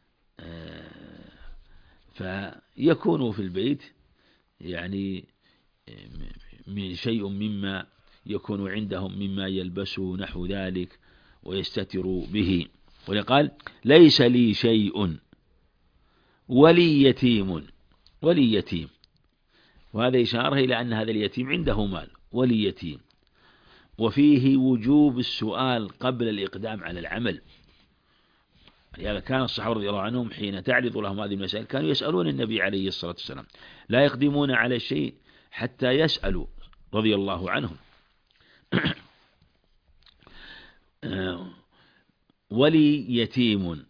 فيكون في البيت يعني من شيء مما يكون عندهم مما يلبسه نحو ذلك ويستتر به. ولقال ليس لي شيء ولي يتيم، ولي يتيم، وهذا إشارة إلى أن هذا اليتيم عنده مال، ولي يتيم. وفيه وجوب السؤال قبل الإقدام على العمل، يعني كان الصحابة رضي الله عنهم حين تعرض لهم هذه المسائل كانوا يسألون النبي عليه الصلاة والسلام، لا يقدمون على شيء حتى يسألوا رضي الله عنهم. ولي يتيم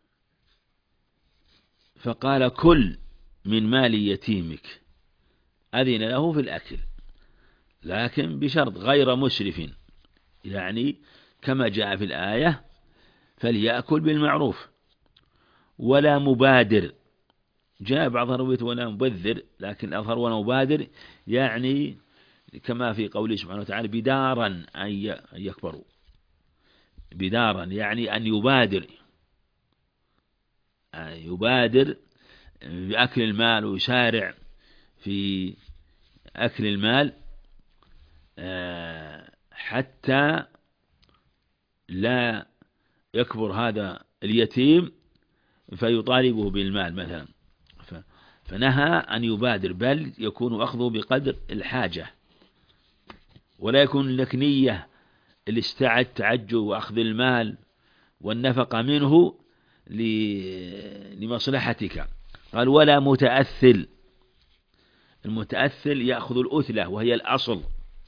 فقال كل من مال يتيمك، أذن له في الأكل لكن بشرط غير مسرف، يعني كما جاء في الآية فليأكل بالمعروف ولا مبادر. جاء بعض الروايات ولا مبذر، لكن الأظهر ولا مبادر يعني كما في قوله سبحانه وتعالى بدارا أن يكبروا، بدارا يعني أن يبادر يبادر بأكل المال ويسارع في أكل المال حتى لا يكبر هذا اليتيم فيطالبه بالمال مثلا، فنهى أن يبادر، بل يكون أخذه بقدر الحاجة، ولا يكون لك نية الاستعد تعجل وأخذ المال والنفقة منه لمصلحتك. قال ولا متأثل، المتأثل يأخذ الأثلة وهي الأصل،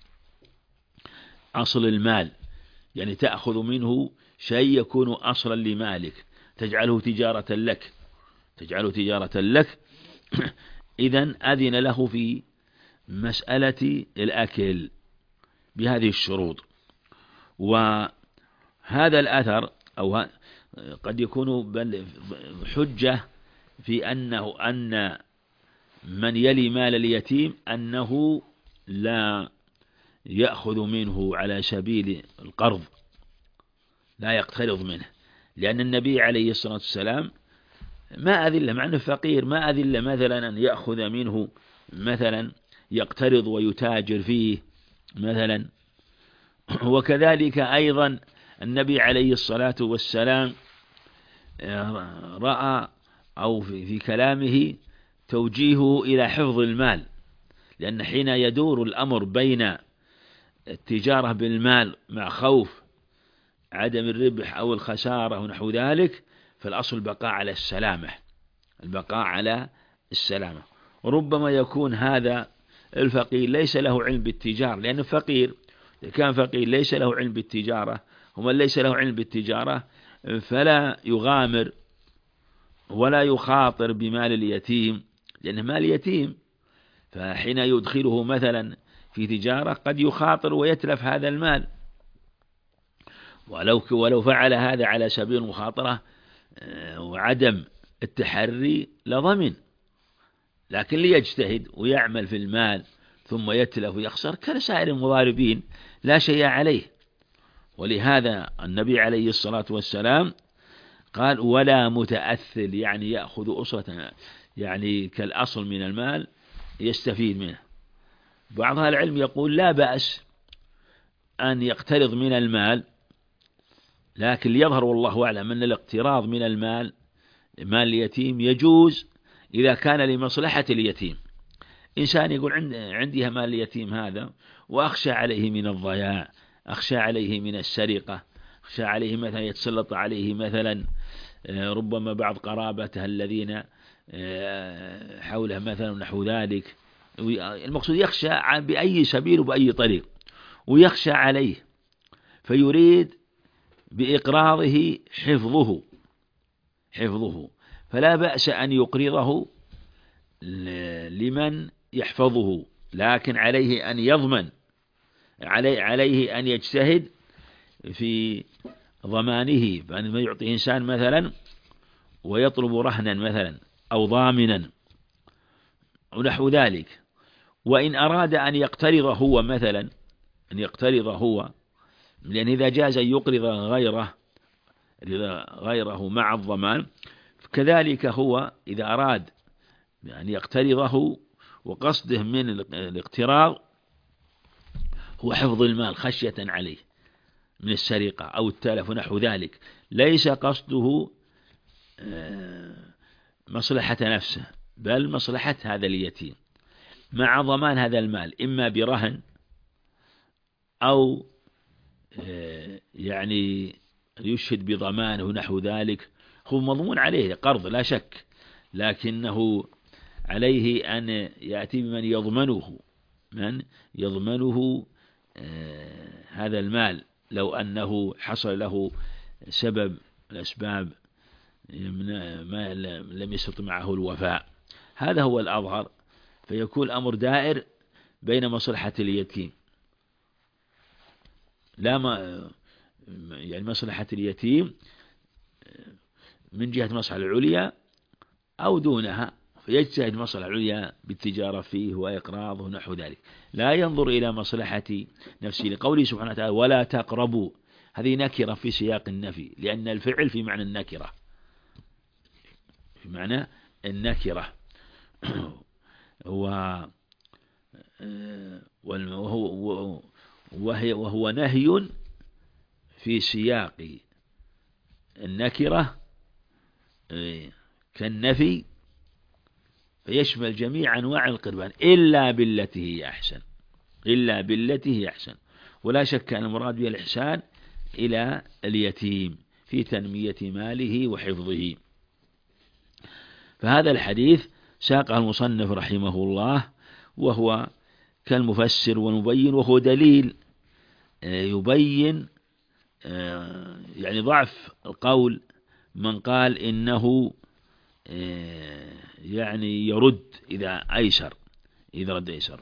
أصل المال، يعني تأخذ منه شيء يكون أصلا لمالك، تجعله تجارة لك تجعله تجارة لك إذن أذن له في مسألة الأكل بهذه الشروط. وهذا الأثر أو قد يكون بل حجة في أنه أن من يلي مال اليتيم أنه لا يأخذ منه على سبيل القرض، لا يقترض منه، لأن النبي عليه الصلاة والسلام ما أذل مع أنه فقير، ما أذل مثلا أن يأخذ منه مثلا يقترض ويتاجر فيه مثلا. وكذلك أيضا النبي عليه الصلاة والسلام رأى أو في كلامه توجيهه إلى حفظ المال، لأن حين يدور الأمر بين التجارة بالمال مع خوف عدم الربح أو الخسارة ونحو ذلك، فالأصل البقاء على السلامة، البقاء على السلامة. وربما يكون هذا الفقير ليس له علم بالتجارة، لأنه فقير، إذا كان فقير ليس له علم بالتجارة، ومن ليس له علم بالتجارة فلا يغامر ولا يخاطر بمال اليتيم، لأنه مال يتيم، فحين يدخله مثلا في تجارة قد يخاطر ويتلف هذا المال، ولو ولو فعل هذا على سبيل المخاطرة وعدم التحري لضمن، لكن ليجتهد ويعمل في المال ثم يتلف ويخسر كسائر المضاربين لا شيء عليه. ولهذا النبي عليه الصلاة والسلام قال ولا متأثل، يعني يأخذ أسرة يعني كالأصل من المال يستفيد منه. بعض أهل العلم يقول لا بأس أن يقترض من المال، لكن ليظهر والله أعلم أن الاقتراض من المال مال اليتيم يجوز إذا كان لمصلحة اليتيم. إنسان يقول عندي مال اليتيم هذا وأخشى عليه من الضياع، أخشى عليه من السرقة، أخشى عليه مثلا يتسلط عليه مثلا ربما بعض قرابته الذين حوله مثلا نحو ذلك، المقصود يخشى بأي سبيل وبأي طريق ويخشى عليه، فيريد بإقراضه حفظه حفظه فلا بأس أن يقرضه لمن يحفظه، لكن عليه أن يضمن، عليه, عليه أن يجتهد في ضمانه، فأن يعطي إنسان مثلا ويطلب رهنا مثلا أو ضامنا ونحو ذلك. وإن أراد أن يقترض هو مثلا أن يقترض هو، لأن إذا جاز أن يقرض غيره غيره مع الضمان، كذلك هو إذا أراد أن يقترضه وقصده من الاقتراض هو حفظ المال خشية عليه من السرقة أو التلف ونحو ذلك، ليس قصده مصلحة نفسه بل مصلحة هذا اليتيم، مع ضمان هذا المال إما برهن أو يعني يشهد بضمانه ونحو ذلك، هو مضمون عليه قرض لا شك، لكنه عليه أن يأتي بمن يضمنه من يضمنه هذا المال لو أنه حصل له سبب الأسباب ما لم يستطع معه الوفاء، هذا هو الأظهر، فيكون الأمر دائر بين مصلحة اليتيم، لا ما يعني مصلحة اليتيم من جهة المصلحة العليا أو دونها، فيجتهد المصلحة العليا بالتجارة فيه وإقراضه ونحو ذلك، لا ينظر إلى مصلحة نفسه، لقوله سبحانه وتعالى ولا تقربوا، هذه نكرة في سياق النفي، لأن الفعل في معنى النكرة، في معنى النكرة وهو, وهو, وهو نهي في سياق النكرة كالنفي، فيشمل جميع أنواع القربان إلا بالتي هي أحسن، إلا بالتي هي أحسن، ولا شك أن المراد بها الإحسان إلى اليتيم في تنمية ماله وحفظه. فهذا الحديث ساقه المصنف رحمه الله، وهو كالمفسر والمبين، وهو دليل يبين يعني ضعف القول من قال إنه يعني يرد إذا أيسر، إذا رد أيسر،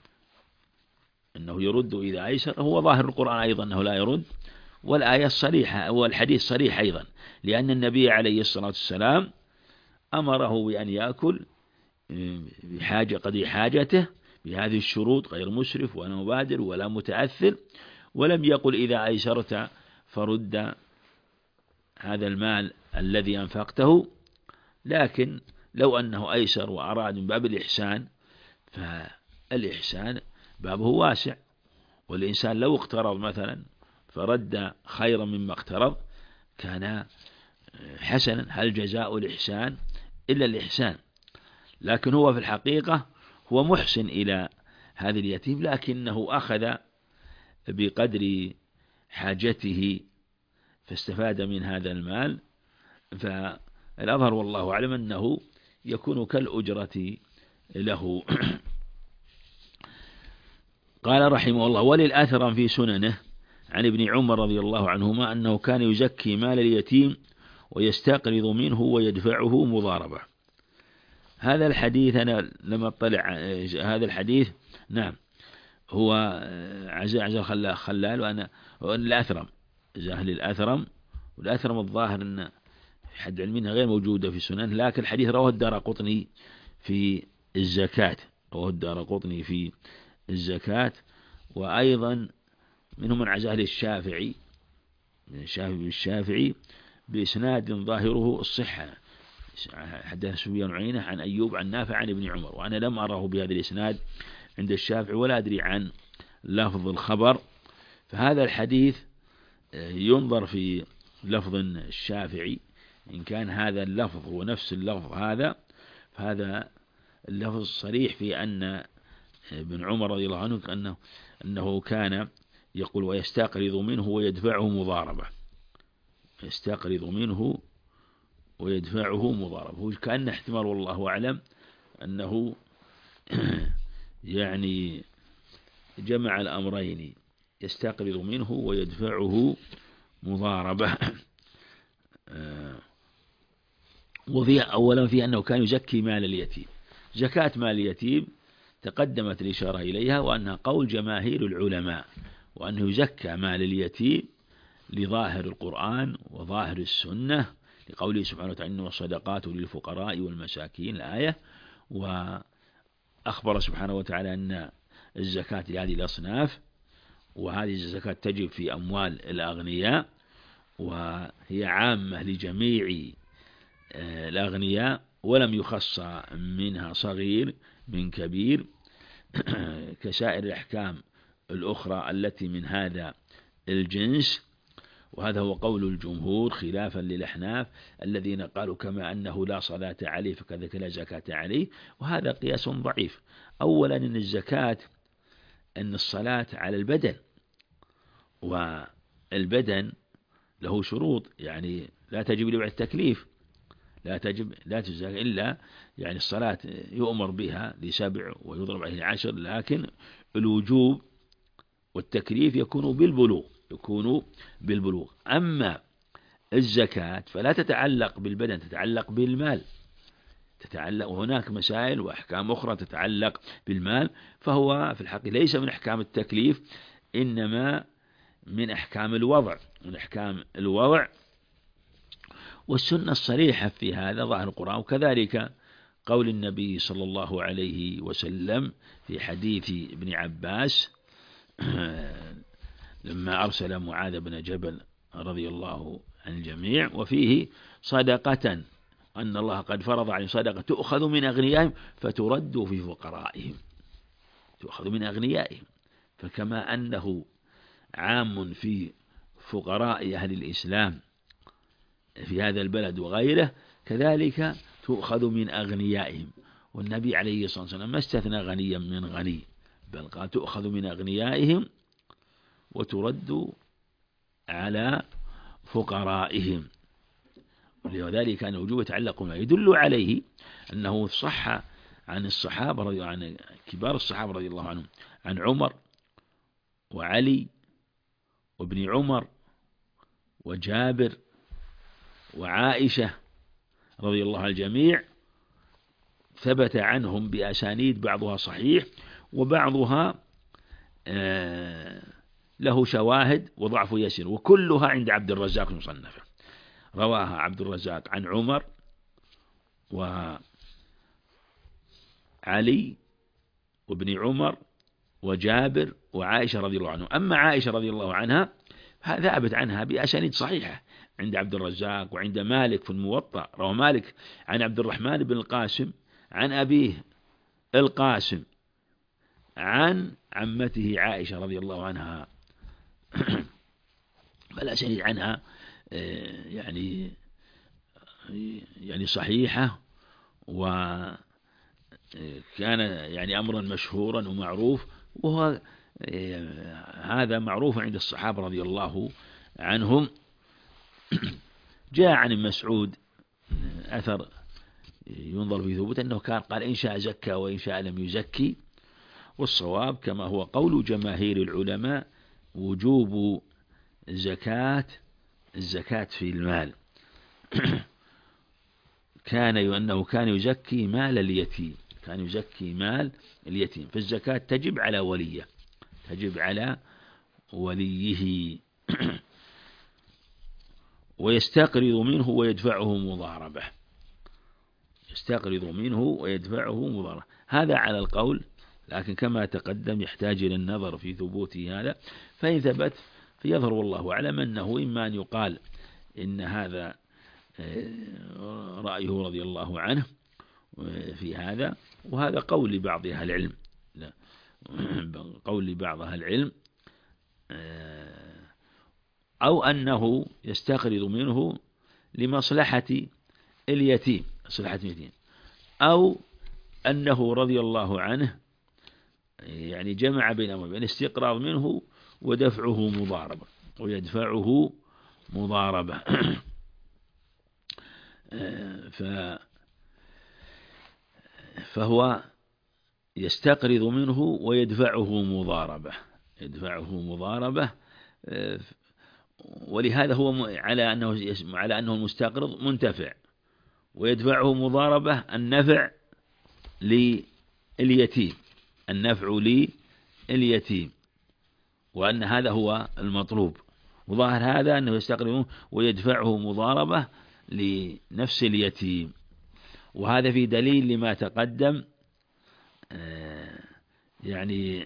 إنه يرد إذا أيسر، هو ظاهر القرآن أيضا أنه لا يرد، والآية صريحة والحديث صريح أيضا، لأن النبي عليه الصلاة والسلام أمره بأن يأكل بحاجة قدر حاجته بهذه الشروط، غير مسرف ولا مبادر ولا متأثر، ولم يقل إذا أيسرت فرد هذا المال الذي أنفقته، لكن لو أنه أيسر وأراد من باب الإحسان، فالإحسان بابه واسع، والإنسان لو اقترض مثلا فرد خيرا مما اقترض كان حسنا، هل جزاء الإحسان إلا الإحسان؟ لكن هو في الحقيقة هو محسن إلى هذا اليتيم، لكنه أخذ بقدر حاجته فاستفاد من هذا المال، فالأظهر والله أعلم أنه يكون كالأجرة له. قال رحمه الله وللأثر في سننه عن ابن عمر رضي الله عنهما أنه كان يزكي مال اليتيم ويستقرض منه ويدفعه مضاربة. هذا الحديث أنا لما اطلع هذا الحديث نعم هو عزاء عزاء خلال، وأنا الأثرم زاهل الأثرم، والأثرم الظاهر أن حد علمنا غير موجودة في سنن، لكن الحديث رواه الدارقطني في الزكاة، رواه الدارقطني في الزكاة، وأيضا منهم من عزاه للشافعي، الشافعي الشافعي بإسناد ظاهره الصحة، حدث سفيان بن عيينة عن أيوب عن نافع عن ابن عمر، وأنا لم أراه بهذا الإسناد عند الشافعي ولا أدري عن لفظ الخبر، فهذا الحديث ينظر في لفظ الشافعي، إن كان هذا اللفظ هو نفس اللفظ هذا، فهذا اللفظ صريح في أن ابن عمر رضي الله عنه أنه, أنه كان يقول ويستقرض منه ويدفعه مضاربة، يستقرض منه ويدفعه مضاربة، كأن احتمال والله أعلم أنه يعني جمع الأمرين، يستقرض منه ويدفعه مضاربة. وفي أولا في أنه كان يزكي مال اليتيم، زكاة مال اليتيم تقدمت الإشارة إليها، وأنها قول جماهير العلماء، وأنه يزكى مال اليتيم لظاهر القرآن وظاهر السنة، لقوله سبحانه وتعالى إنما الصدقات للفقراء والمساكين الآية، وأخبر سبحانه وتعالى أن الزكاة لهذه الأصناف، وهذه الزكاة تجب في أموال الأغنياء، وهي عامة لجميع الأغنياء، ولم يخص منها صغير من كبير كسائر الأحكام الأخرى التي من هذا الجنس. وهذا هو قول الجمهور خلافا للأحناف الذين قالوا كما أنه لا صلاة عليه فكذلك لا زكاة عليه، وهذا قياس ضعيف. أولا أن الزكاة أن الصلاة على البدن، والبدن له شروط، يعني لا تجب إلا بعد التكليف، لا تجب لا تزكى إلا يعني الصلاة يؤمر بها لسبع ويضرب عليه عشر، لكن الوجوب والتكليف يكون بالبلوغ يكون بالبلوغ. أما الزكاة فلا تتعلق بالبدن، تتعلق بالمال، تتعلق، وهناك مسائل وأحكام أخرى تتعلق بالمال، فهو في الحقيقة ليس من أحكام التكليف، إنما من أحكام الوضع، من أحكام الوضع. والسنة الصريحة في هذا ظاهر القرآن، وكذلك قول النبي صلى الله عليه وسلم في حديث ابن عباس لما أرسل معاذ بن جبل رضي الله عن الجميع، وفيه صدقة أن الله قد فرض عليه صدقة تؤخذ من أغنيائهم فترد في فقرائهم، تؤخذ من أغنيائهم. فكما أنه عام في فقراء أهل الإسلام في هذا البلد وغيره، كذلك تؤخذ من أغنيائهم. والنبي عليه الصلاة والسلام ما استثنى غنيا من غني، بل قال تؤخذ من أغنيائهم وترد على فقرائهم. ولذلك كان وجوب يتعلق ما يدل عليه أنه صح عن الصحابة رضي الله عنهم، كبار الصحابة رضي الله عنهم، عن عمر وعلي وابن عمر وجابر وعائشة رضي الله عن الجميع، ثبت عنهم بأسانيد بعضها صحيح وبعضها له شواهد وضعف يسير، وكلها عند عبد الرزاق المصنفة. رواها عبد الرزاق عن عمر وعلي وابن عمر وجابر وعائشة رضي الله عنه. أما عائشة رضي الله عنها ثابت عنها بأسانيد صحيحة عند عبد الرزاق وعند مالك في الموطأ. روى مالك عن عبد الرحمن بن القاسم عن أبيه القاسم عن عمته عائشة رضي الله عنها فالأسانيد عنها يعني يعني صحيحة، وكان يعني أمرا مشهورا ومعروف، وهو هذا معروف عند الصحابة رضي الله عنهم. جاء عن مسعود أثر ينظر في ثبوت أنه كان قال إن شاء زكى وإن شاء لم يزكي، والصواب كما هو قول جماهير العلماء وجوب زكاة الزكاة في المال. كان أنه كان يزكي مال اليتيم، كان يزكي مال اليتيم، فالزكاة تجب على وليه، تجب على وليه ويستقرض منه ويدفعه مضاربة، يستقرض منه ويدفعه مضاربة. هذا على القول، لكن كما تقدم يحتاج إلى النظر في ثبوت هذا، فإن ثبت فيظهر والله أعلم أنه إما أن يقال إن هذا رأيه رضي الله عنه في هذا، وهذا قول لبعض أهل العلم، قول لبعض أهل العلم، أو أنه يستقرض منه لمصلحة اليتيم، مصلحة اليتيم، أو أنه رضي الله عنه يعني جمع بين أمرين، بين استقراض منه ودفعه مضاربة، ويدفعه مضاربة. ف فهو يستقرض منه ويدفعه مضاربة، يدفعه مضاربة، ولهذا هو على أنه على أنه المستقرض منتفع، ويدفعه مضاربة النفع لليتيم، النفع لليتيم، وأن هذا هو المطلوب. وظاهر هذا أنه يستقرض ويدفعه مضاربة لنفس اليتيم، وهذا في دليل لما تقدم، يعني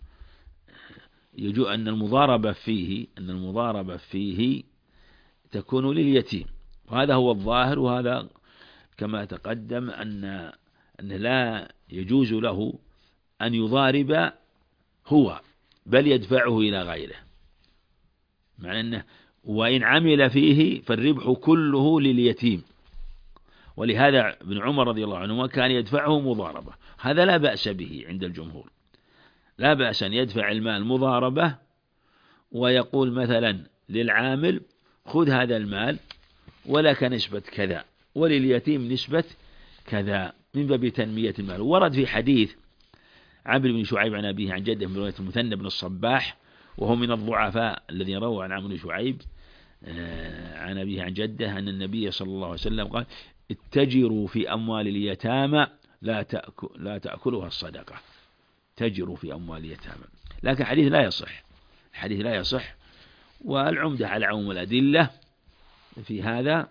يجوز أن المضاربة فيه أن المضاربة فيه تكون لليتيم، وهذا هو الظاهر. وهذا كما تقدم أن أن لا يجوز له أن يضارب هو، بل يدفعه إلى غيره، مع أنه وإن عمل فيه فالربح كله لليتيم. ولهذا ابن عمر رضي الله عنه كان يدفعه مضاربة، هذا لا بأس به عند الجمهور، لا بأس أن يدفع المال مضاربة، ويقول مثلا للعامل خذ هذا المال ولك نسبة كذا، ولليتيم نسبة كذا، من باب تنمية المال. ورد في حديث عمرو بن شعيب عن أبيه عن جده من رواية المثنى بن الصباح وهو من الضعفاء الذي روى عن عمرو بن شعيب عن أبيه عن جده أن النبي صلى الله عليه وسلم قال اتجروا في أموال اليتامى لا تأكل لا تأكلها الصدقة. تجروا في أموال اليتامى، لكن الحديث لا يصح، الحديث لا يصح. والعمدة على عموم الأدلة في هذا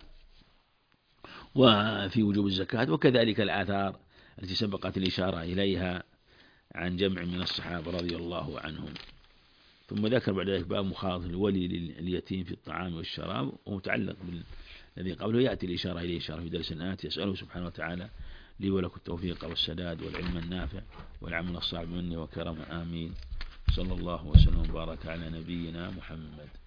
وفي وجوب الزكاة، وكذلك الآثار التي سبقت الإشارة إليها عن جمع من الصحابة رضي الله عنهم. ثم ذكر بعد ذلك باب مخالطة الولي لليتيم في الطعام والشراب، ومتعلق بالذي قبله يأتي الإشارة إليه إشارة في درس آتي. يسأله سبحانه وتعالى لي ولكم التوفيق والسداد والعلم النافع والعمل الصالح مني وكرم، آمين. صلى الله وسلم وبارك على نبينا محمد.